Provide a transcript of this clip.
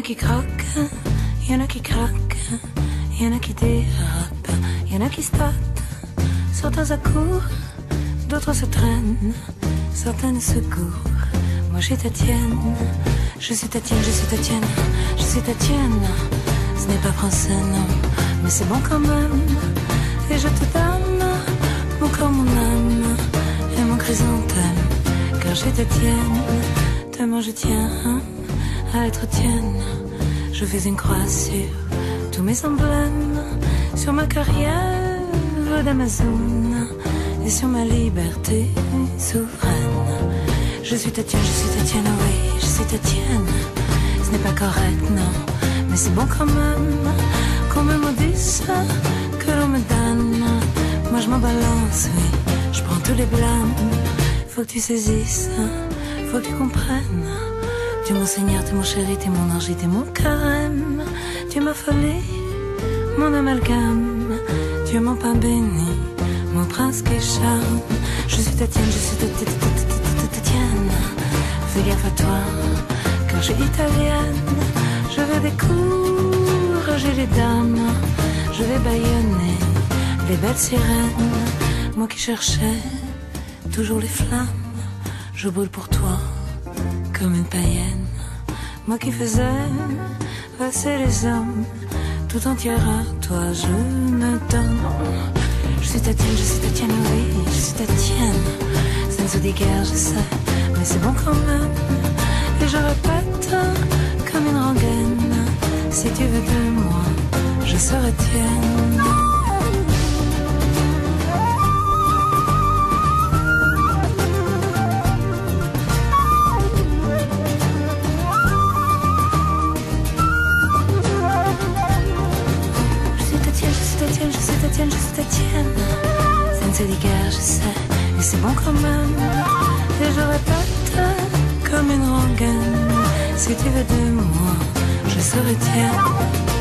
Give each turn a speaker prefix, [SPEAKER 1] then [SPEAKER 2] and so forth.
[SPEAKER 1] qui croquent, y'en a qui craquent, y'en a qui dérapent, y'en a qui spattent. Certains accourent, d'autres se traînent, certaines se courent. Moi je suis ta tienne, je suis ta tienne, je suis ta tienne, je suis ta tienne. Ce n'est pas français non, mais c'est bon quand même. Et je te donne mon corps, mon âme et mon chrysanthème, car je suis ta tienne. Tellement je tiens à être tienne. Je fais une croix sur tous mes emblèmes, sur ma carrière d'Amazon et sur ma liberté souveraine. Je suis ta tienne, je suis ta tienne, oui, je suis ta tienne. Ce n'est pas correct, non, mais c'est bon quand même qu'on me maudisse, que l'on me donne. Moi je m'en balance, oui, je prends tous les blâmes. Faut que tu saisisses, faut que tu comprennes. Tu es mon Seigneur, tu es mon chéri, tu es mon ange, tu es mon carême. Tu es ma folie, mon amalgame. Tu es mon pain béni, mon prince qui charme. Je suis ta tienne, je suis ta tienne. Fais gaffe à toi, car je suis italienne. Je vais décourager les dames, je vais bâillonner les belles sirènes. Moi qui cherchais toujours les flammes, je brûle pour toi comme une païenne. Moi qui faisais passer les hommes, tout entière à toi je me donne. Je suis ta tienne, je suis ta tienne, oui, je suis ta tienne. Ça ne se dit guère, je sais, mais c'est bon quand même. Et je répète comme une rengaine, si tu veux de moi, je serai tienne. Je suis ta tienne, je suis ta tienne. Ça ne se dit guère, je sais, mais c'est bon quand même. Et je répète comme une rengaine, si tu veux de moi, je serai tienne.